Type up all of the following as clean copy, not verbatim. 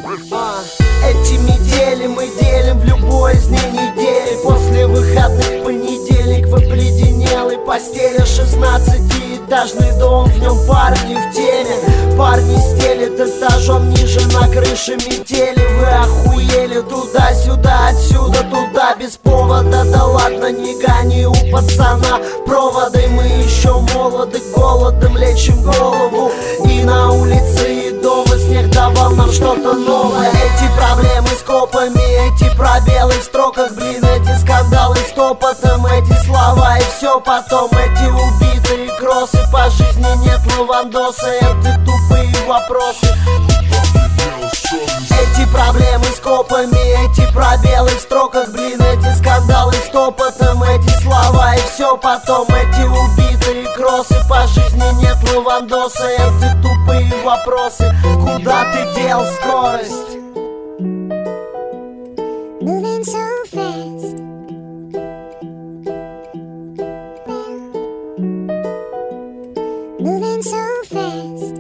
Эти метели мы делим в любой из дней недели. После выходных понедельник в обледенелой постели. 16-этажный дом, в нем парни в теме. Парни стелят этажом ниже на крыше метели. Вы охуели туда-сюда, отсюда туда без повода. Да ладно, не гони у пацана проводы. Мы еще молоды, голодом лечим голову. И на улице, и дома снег давал нам что-то новое. Эти проблемы с копами, эти пробелы в строках. Блин, эти скандалы с топотом, эти слова и все потом. Эти убитые кроссы, по жизни нет лавандоса. Это тупые вопросы. Эти проблемы с копами, эти пробелы в строках. Блин, эти скандалы с топотом, эти слова и все потом. Эти убитые кроссы, по жизни нет лавандоса. Это тупые вопросы. Куда ты дел скорость? Moving so fast. Moving so fast.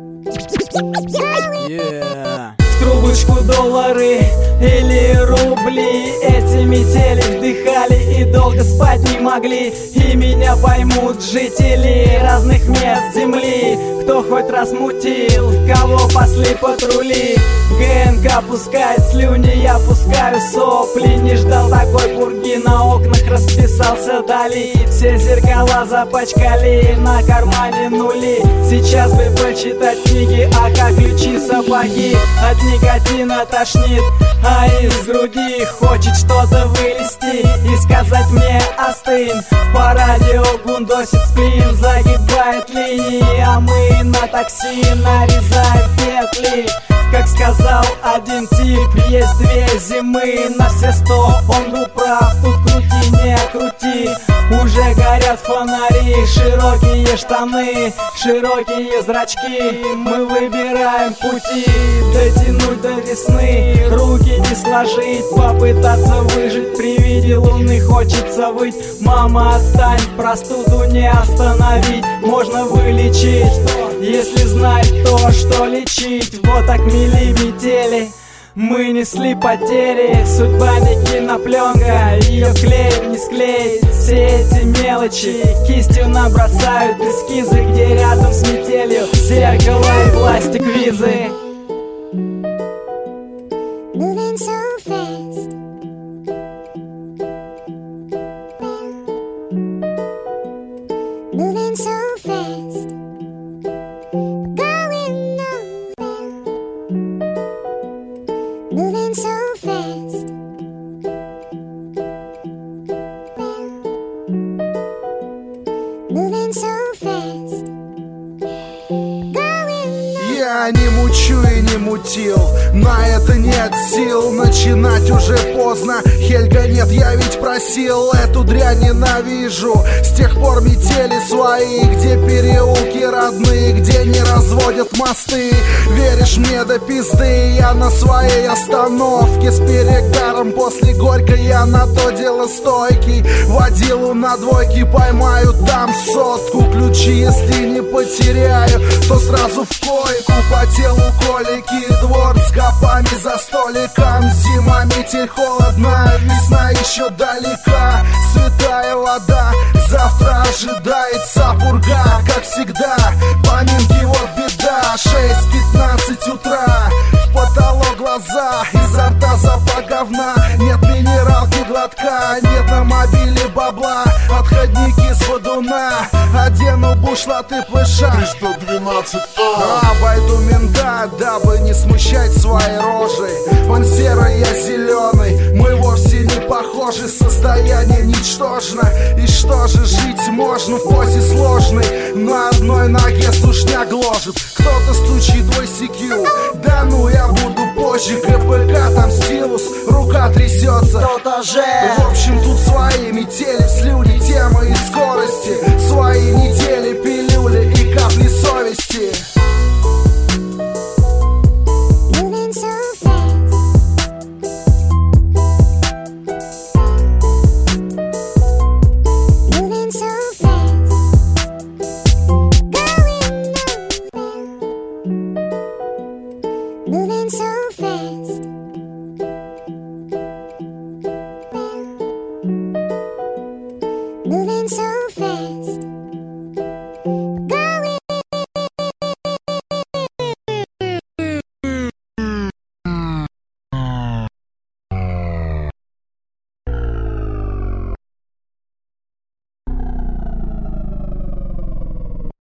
Yeah. В трубочку доллары или рубли. Эти метели вдыхали и долго спать не могли. И меня поймут жители разных мест земли. Кто хоть раз мутил, кого пасли патрули. ГНК пускает слюни, я пускаю сопли. Не ждал такой пурги, на окнах расписался Дали. Все зеркала запачкали, на кармане нули. Сейчас бы почитать книги, а как ключи сапоги. От никотина тошнит, а из груди хочет что-то вылезти и сказать мне остынь. По радио гундосит сплин, загибает линии, а мы на такси нарезаем петли. Как сказал один тип, есть две зимы на все 100. Он был прав, тут крути, не крути. Уже горят фонари, широкие штаны, широкие зрачки. Мы выбираем пути, дотянуть до весны, руки не сложить, попытаться выжить. При виде луны хочется выть. Мама, отстань, простуду не остановить. Можно вылечить, если знать то, что лечить. Вот так мели метели, мы несли потери. Судьба не кинопленка, ее клеим не склеить. Все эти мелочи кистью набросают эскизы, где рядом с метелью зеркало и пластик визы. Moving so fast. Moving so fast. Going nowhere. Moving so fast. Moving so fast. Я не мучу и не мутил, на это нет сил. Начинать уже поздно, Хельга нет, я ведь просил. Эту дрянь ненавижу, с тех пор метели свои. Где переулки родные, где не разводят мосты. Веришь мне до пизды, я на своей остановке. С перегаром после горькой я на то дело стойкий. Водилу на двойке поймаю, дам сотку. Ключи если не потеряю, то сразу в койку. По телу колики, двор с копами за столиком. Зима, метель, холодна, весна еще далека. Святая вода, завтра ожидается пурга. Как всегда, поминки вот беда. 6:15 утра, в потолок глаза, изо рта запах говна. Нет минералки глотка, нет на мобиле бабла. Отходники с водуна, одену бушлаты плыша. 312 Обойду мента, дабы не смущать своей рожей. Он серый, я зеленый, мы вовсе не похожи. Состояние ничтожно, и что же жить можно в позе сложной. На одной ноге сушняк гложет, кто-то стучит в ICQ. Да ну я буду позже, КПК там стилус, рука трясется. Кто-то же. В общем тут свои метели, слюни, темы и скорости.